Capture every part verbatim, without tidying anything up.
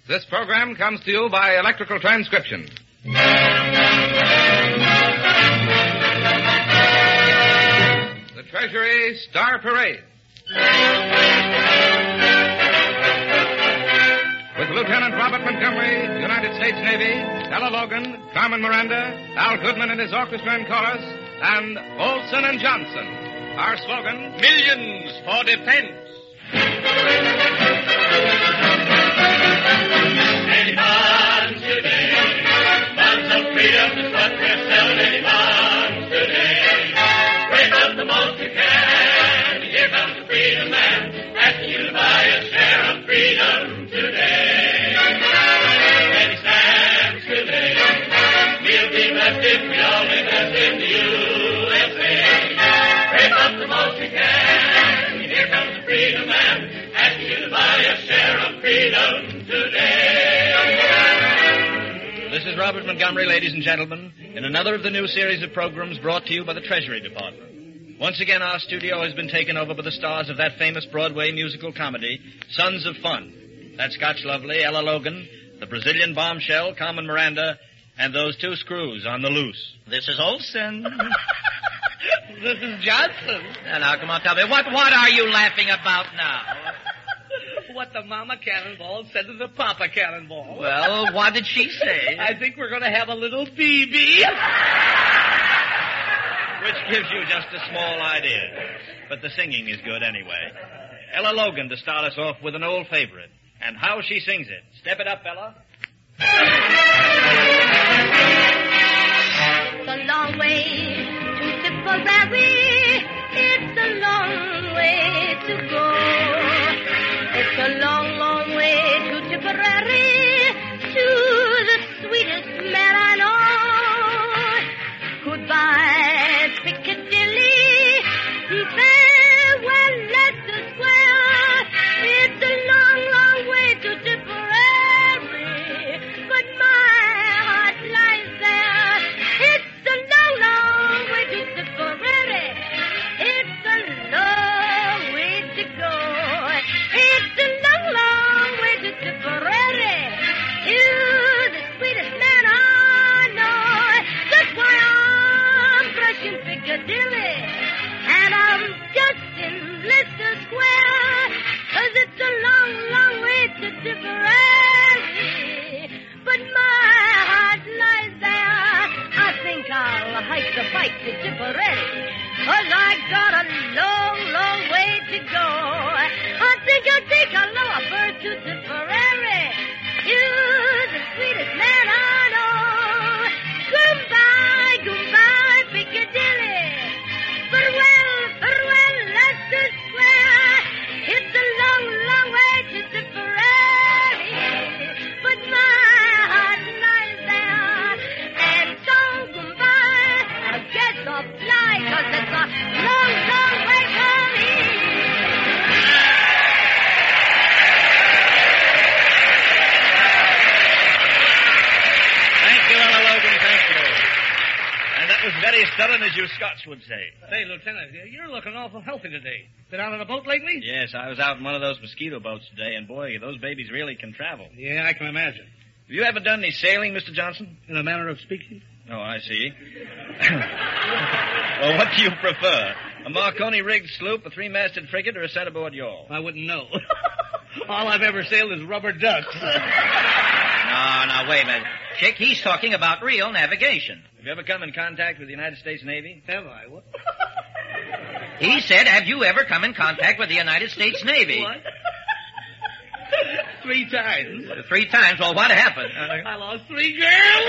This program comes to you by electrical transcription. The Treasury Star Parade. With Lieutenant Robert Montgomery, United States Navy, Ella Logan, Carmen Miranda, Al Goodman and his orchestra and chorus, and Olson and Johnson. Our slogan, Millions for Defense. Any bonds today, bonds of freedom is what we're selling. Any bonds today, break up the most you can. Here comes the freedom man, asking you to buy a share of freedom today. And he stands today, we'll be blessed if we all invest in the U S A. Break up the most you can. Here comes the freedom man, asking you to buy a share of freedom today. This is Robert Montgomery, ladies and gentlemen, in another of the new series of programs brought to you by the Treasury Department. Once again, our studio has been taken over by the stars of that famous Broadway musical comedy, Sons of Fun. That Scotch lovely, Ella Logan, the Brazilian bombshell, Carmen Miranda, and those two screws on the loose. This is Olson. This is Johnson. And now, come on, tell me, what, what are you laughing about now? What the Mama Cannonball said to the Papa Cannonball. Well, what did she say? I think we're going to have a little B B. Which gives you just a small idea. But the singing is good anyway. Ella Logan to start us off with an old favorite. And how she sings it. Step it up, Ella. It's a long way to Tipperary. It's a long way to go. It's a long, long way to Tipperary, to the sweetest man I know. Goodbye, Piccadilly, farewell, Leicester Square. It's a long, long way to Tipperary, but my heart lies there. It's a long, long way to Tipperary. It's a long way to go. It's a long, long way to Tipperary. You're the sweetest man I know. That's why I'm brushing Piccadilly. And I'm just in Leicester Square. 'Cause it's a long, long way to Tipperary. But my heart lies there. I think I'll hike the bike to Tipperary. 'Cause I got a long, long way to go. I think I'll take a lower bird to Tipperary. You're the sweetest man I know. Goodbye, goodbye, Piccadilly. Farewell, farewell, Leicester Square. It's a long, long way to Tipperary. But my heart lies there. And so goodbye, I guess I'll fly. 'Cause it's a long, long way for me. Thank you, Ella Logan, thank you. And that was very stubborn, as you Scots would say. Say, Lieutenant, you're looking awful healthy today. Been out on a boat lately? Yes, I was out in one of those mosquito boats today, and boy, those babies really can travel. Yeah, I can imagine. Have you ever done any sailing, Mister Johnson? In a manner of speaking? Oh, I see. Well, what do you prefer? A Marconi-rigged sloop, a three-masted frigate, or a centerboard yawl? I wouldn't know. All I've ever sailed is rubber ducks. No, no, wait a minute. Chick, he's talking about real navigation. Have you ever come in contact with the United States Navy? Have I? What? He said, have you ever come in contact with the United States Navy? What? Three times. Uh, Three times? Well, what happened? I lost three girls.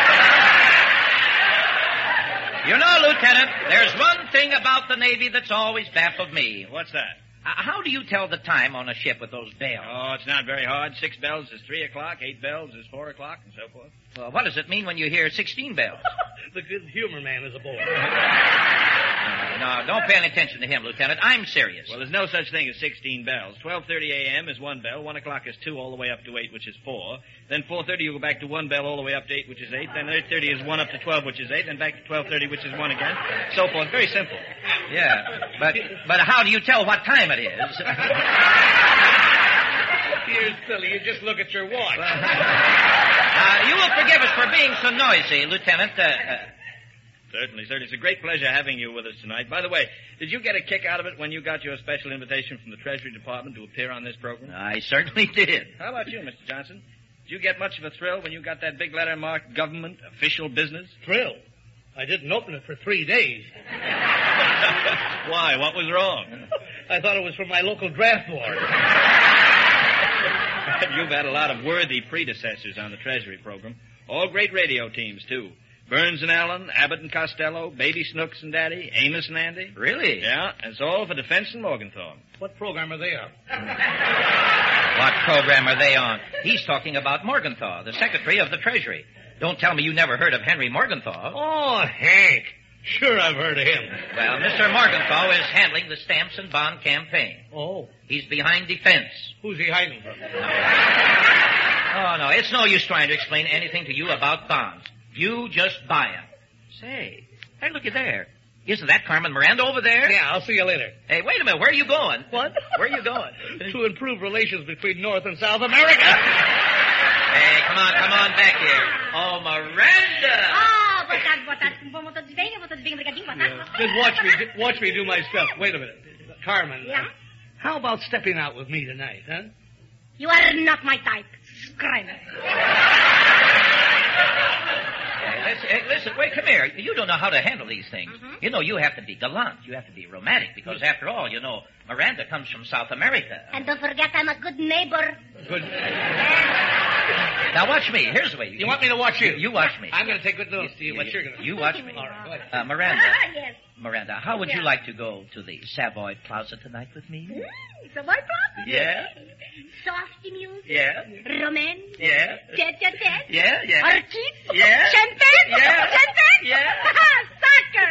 You know, Lieutenant, there's one thing about the Navy that's always baffled me. What's that? Uh, how do you tell the time on a ship with those bells? Oh, it's not very hard. Six bells is three o'clock, eight bells is four o'clock, and so forth. Well, what does it mean when you hear sixteen bells? The good humor man is aboard. No, don't pay any attention to him, Lieutenant. I'm serious. Well, there's no such thing as sixteen bells. twelve thirty a.m. is one bell, one o'clock is two, all the way up to eight, which is four. Then four thirty you go back to one bell all the way up to eight, which is eight. Then eight thirty is one up to twelve, which is eight. Then back to twelve thirty, which is one again. So forth. Very simple. Yeah, but but how do you tell what time it is? You're silly. You just look at your watch. Uh, you will forgive us for being so noisy, Lieutenant. Uh, uh, Certainly, certainly. It's a great pleasure having you with us tonight. By the way, did you get a kick out of it when you got your special invitation from the Treasury Department to appear on this program? I certainly did. How about you, Mister Johnson? Did you get much of a thrill when you got that big letter marked government, official business? Thrill. I didn't open it for three days. Why? What was wrong? I thought it was from my local draft board. You've had a lot of worthy predecessors on the Treasury program. All great radio teams, too. Burns and Allen, Abbott and Costello, Baby Snooks and Daddy, Amos and Andy. Really? Yeah, and it's all for Defense and Morgenthau. What program are they on? What program are they on? He's talking about Morgenthau, the Secretary of the Treasury. Don't tell me you never heard of Henry Morgenthau. Oh, Hank. Sure, I've heard of him. Well, Mister Morgenthau is handling the stamps and bond campaign. Oh. He's behind defense. Who's he hiding from? Oh, no, it's no use trying to explain anything to you about bonds. You just buy them. Say, hey, looky there. Isn't that Carmen Miranda over there? Yeah, I'll see you later. Hey, wait a minute. Where are you going? What? Where are you going? To improve relations between North and South America. Hey, come on, come on back here. Oh, Miranda. Oh, boa tarde, boa tarde. Como todos bem? Eu vou todos bem, obrigadinho, boa tarde. Just watch me, watch me do my stuff. Wait a minute. Carmen. Yeah? How about stepping out with me tonight, huh? You are not my type. Scram. Hey, listen, hey, listen, wait, come here. You don't know how to handle these things. Mm-hmm. You know, you have to be gallant. You have to be romantic because, after all, you know, Miranda comes from South America. And don't forget I'm a good neighbor. Good. Now, watch me. Here's the way. You want me to watch you? You watch me. I'm going to take good notes to you, but you're going to... You watch me. All right, go ahead. Uh, Miranda. Ah, yes. Miranda, how would you Yeah. like to go to the Savoy Plaza tonight with me? Mm, it's a white problem. Yeah. Softy music. Yeah. Romance. Yeah. Tete-a-tete. Yeah, yeah. Orchids. Yeah. Champagne. Yeah. Champagne. Yeah. Soccer.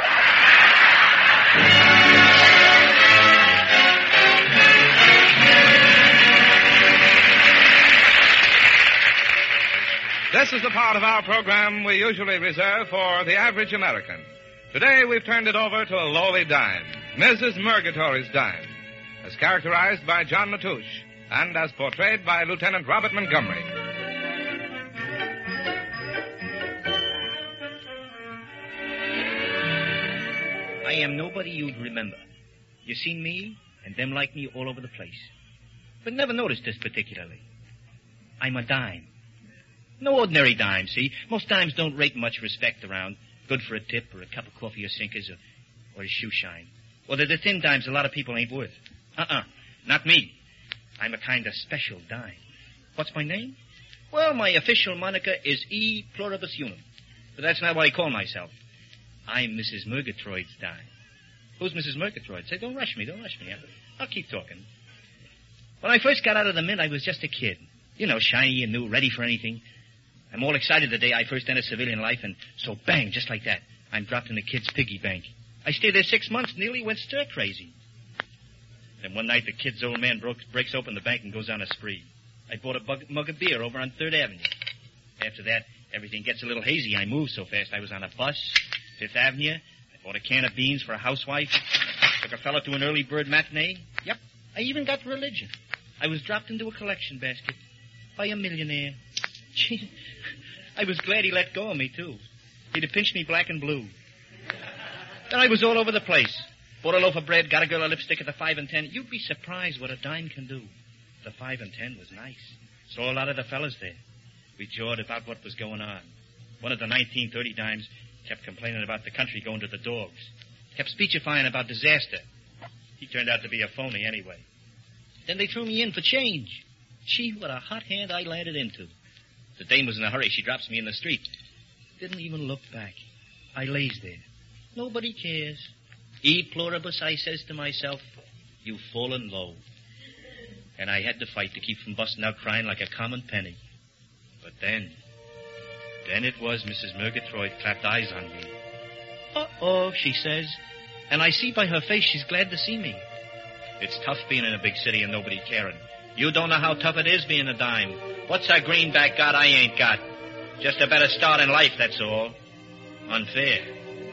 This is the part of our program we usually reserve for the average American. Today we've turned it over to a lowly dime, Missus Murgatroyd's dime, as characterized by John Matouche and as portrayed by Lieutenant Robert Montgomery. I am nobody you'd remember. You seen me and them like me all over the place. But never noticed this particularly. I'm a dime. No ordinary dime, see? Most dimes don't rate much respect around. Good for a tip or a cup of coffee or sinkers or, or a shoe shine. Or they're the thin dimes a lot of people ain't worth. Uh-uh. Not me. I'm a kind of special dime. What's my name? Well, my official moniker is E Pluribus Unum. But that's not what I call myself. I'm Missus Murgatroyd's dime. Who's Missus Murgatroyd? Say, don't rush me, don't rush me. I'll keep talking. When I first got out of the mint, I was just a kid. You know, shiny and new, ready for anything. I'm all excited the day I first entered civilian life, and so bang, just like that, I'm dropped in the kid's piggy bank. I stayed there six months, nearly went stir crazy. Then one night, the kid's old man broke, breaks open the bank and goes on a spree. I bought a bug, mug of beer over on Third Avenue. After that, everything gets a little hazy. I moved so fast. I was on a bus, Fifth Avenue. I bought a can of beans for a housewife. Took a fella to an early bird matinee. Yep, I even got religion. I was dropped into a collection basket by a millionaire. Gee, I was glad he let go of me, too. He'd have pinched me black and blue. Then I was all over the place. Bought a loaf of bread, got a girl a lipstick at the five and ten. You'd be surprised what a dime can do. The five and ten was nice. Saw a lot of the fellas there. We jawed about what was going on. One of the nineteen thirty dimes kept complaining about the country going to the dogs. Kept speechifying about disaster. He turned out to be a phony anyway. Then they threw me in for change. Gee, what a hot hand I landed into. The dame was in a hurry. She drops me in the street. Didn't even look back. I lays there. Nobody cares. E pluribus, I says to myself, you've fallen low. And I had to fight to keep from busting out crying like a common penny. But then, then it was Missus Murgatroyd clapped eyes on me. Uh-oh, she says. And I see by her face she's glad to see me. It's tough being in a big city and nobody caring. You don't know how tough it is being a dime. What's a greenback got I ain't got? Just a better start in life, that's all. Unfair.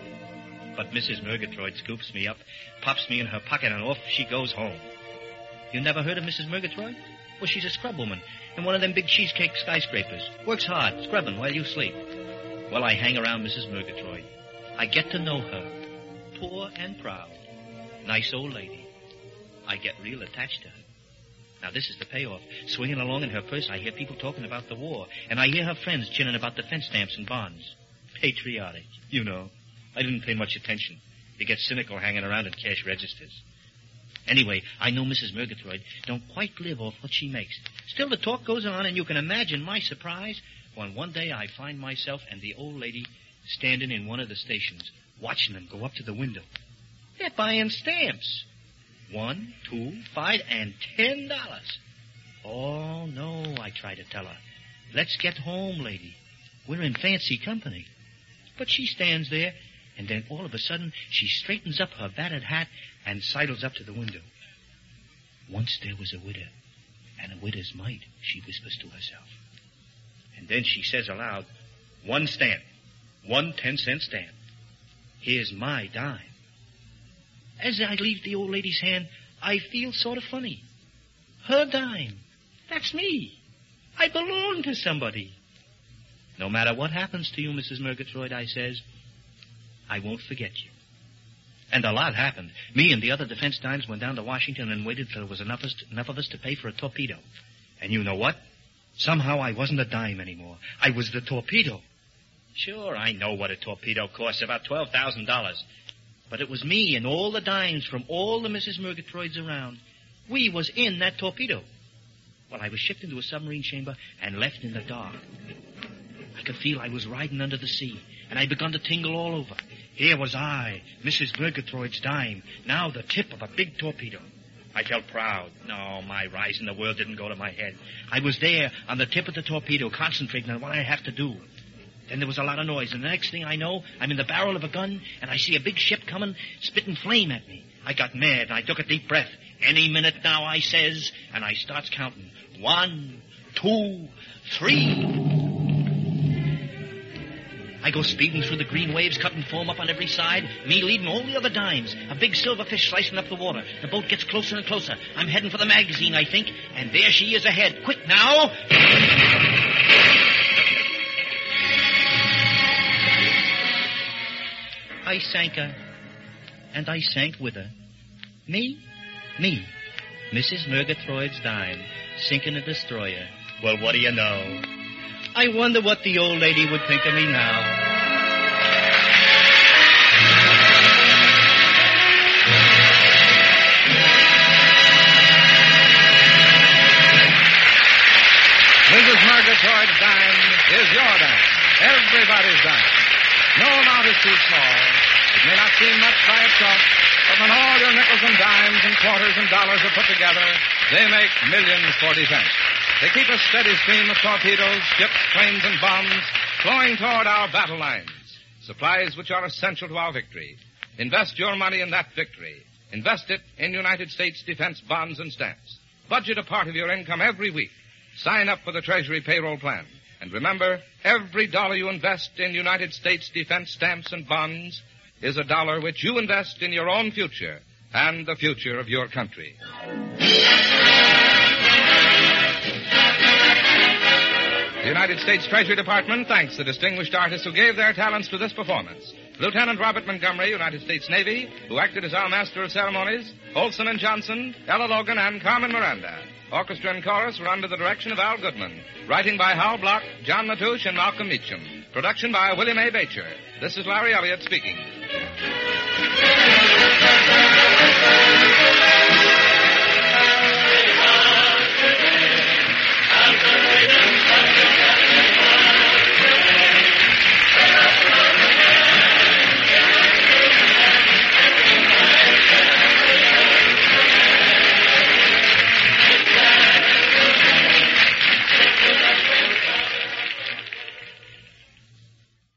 But Missus Murgatroyd scoops me up, pops me in her pocket, and off she goes home. You never heard of Missus Murgatroyd? Well, she's a scrub woman in one of them big cheesecake skyscrapers. Works hard, scrubbing while you sleep. Well, I hang around Missus Murgatroyd. I get to know her. Poor and proud. Nice old lady. I get real attached to her. Now, this is the payoff. Swinging along in her purse, I hear people talking about the war, and I hear her friends chinning about defense stamps and bonds. Patriotic, you know. I didn't pay much attention. You get cynical hanging around in cash registers. Anyway, I know Missus Murgatroyd don't quite live off what she makes. Still, the talk goes on, and you can imagine my surprise when one day I find myself and the old lady standing in one of the stations, watching them go up to the window. They're buying stamps. One, two, five, and ten dollars. Oh, no, I try to tell her. Let's get home, lady. We're in fancy company. But she stands there, and then all of a sudden, she straightens up her battered hat and sidles up to the window. Once there was a widow, and a widow's mite, she whispers to herself. And then she says aloud, one stamp, one ten-cent stamp. Here's my dime. As I leave the old lady's hand, I feel sort of funny. Her dime. That's me. I belong to somebody. No matter what happens to you, Missus Murgatroyd, I says, I won't forget you. And a lot happened. Me and the other defense dimes went down to Washington and waited till there was enough, us to, enough of us to pay for a torpedo. And you know what? Somehow I wasn't a dime anymore. I was the torpedo. Sure, I know what a torpedo costs, about twelve thousand dollars. But it was me and all the dimes from all the Missus Murgatroyds around. We was in that torpedo. Well, I was shipped into a submarine chamber and left in the dark. I could feel I was riding under the sea, and I begun to tingle all over. Here was I, Missus Murgatroyd's dime, now the tip of a big torpedo. I felt proud. No, my rise in the world didn't go to my head. I was there on the tip of the torpedo, concentrating on what I have to do. Then there was a lot of noise, and the next thing I know, I'm in the barrel of a gun, and I see a big ship coming, spitting flame at me. I got mad, and I took a deep breath. Any minute now, I says, and I starts counting. One, two, three. I go speeding through the green waves, cutting foam up on every side, me leading all the other dimes. A big silver fish slicing up the water. The boat gets closer and closer. I'm heading for the magazine, I think, and there she is ahead. Quick now! I sank her, and I sank with her. Me? Me. Missus Murgatroyd's dime, sinking a destroyer. Well, what do you know? I wonder what the old lady would think of me now. Missus Murgatroyd's dime is your dime. Everybody's dime. No amount is too small. It may not seem much by itself, but when all your nickels and dimes and quarters and dollars are put together, they make millions for defense. They keep a steady stream of torpedoes, ships, planes, and bombs flowing toward our battle lines, supplies which are essential to our victory. Invest your money in that victory. Invest it in United States defense bonds and stamps. Budget a part of your income every week. Sign up for the Treasury payroll plan. And remember, every dollar you invest in United States defense stamps and bonds is a dollar which you invest in your own future and the future of your country. The United States Treasury Department thanks the distinguished artists who gave their talents to this performance. Lieutenant Robert Montgomery, United States Navy, who acted as our master of ceremonies, Olson and Johnson, Ella Logan, and Carmen Miranda. Orchestra and chorus were under the direction of Al Goodman. Writing by Hal Block, John Matouche, and Malcolm Meacham. Production by William A. Bacher. This is Larry Elliott speaking.